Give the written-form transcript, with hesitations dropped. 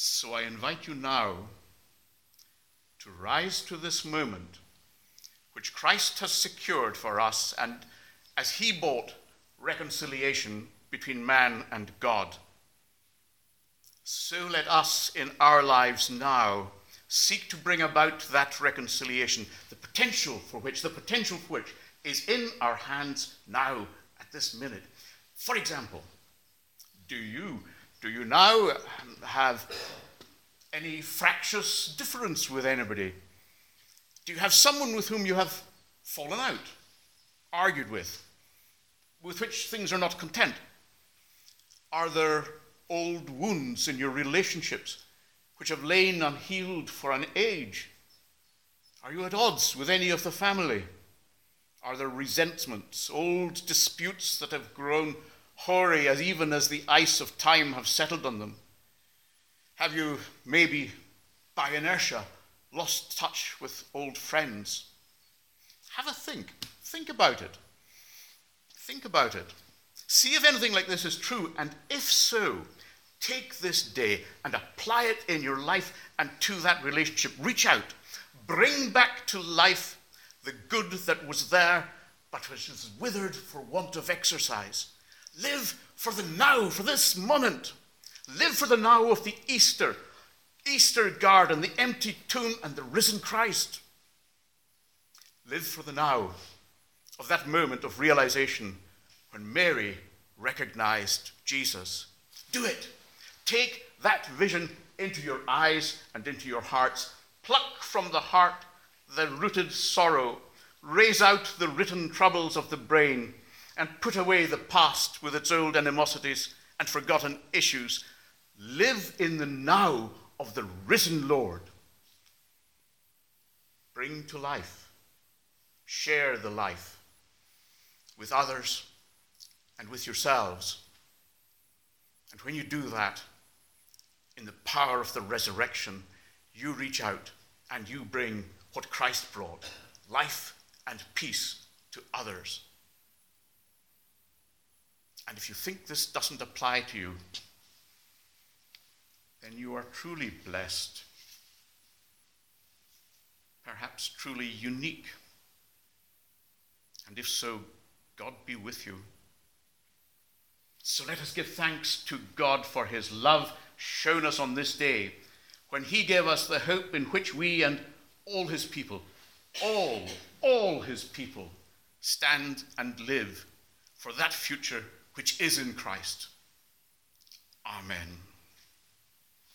So I invite you now to rise to this moment which Christ has secured for us, and as he bought reconciliation between man and God. So let us in our lives now seek to bring about that reconciliation, the potential for which is in our hands now at this minute. For example, do you now have any fractious difference with anybody? Do you have someone with whom you have fallen out, argued with which things are not content? Are there old wounds in your relationships which have lain unhealed for an age? Are you at odds with any of the family? Are there resentments, old disputes that have grown hoary even as the ice of time have settled on them? Have you maybe, by inertia, lost touch with old friends? Have a think. Think about it. Think about it. See if anything like this is true, and if so, take this day and apply it in your life and to that relationship. Reach out. Bring back to life the good that was there, but which is withered for want of exercise. Live for the now, for this moment. Live for the now of the Easter garden, the empty tomb, and the risen Christ. Live for the now of that moment of realization when Mary recognized Jesus. Do it. Take that vision into your eyes and into your hearts. Pluck from the heart the rooted sorrow. Raise out the written troubles of the brain, and put away the past with its old animosities and forgotten issues. Live in the now of the risen Lord. Bring to life, share the life with others and with yourselves. And when you do that, in the power of the resurrection, you reach out and you bring what Christ brought, life and peace to others. And if you think this doesn't apply to you, then you are truly blessed, perhaps truly unique. And if so, God be with you. So let us give thanks to God for his love shown us on this day, when he gave us the hope in which we and all his people, all his people, stand and live for that future which is in Christ. Amen.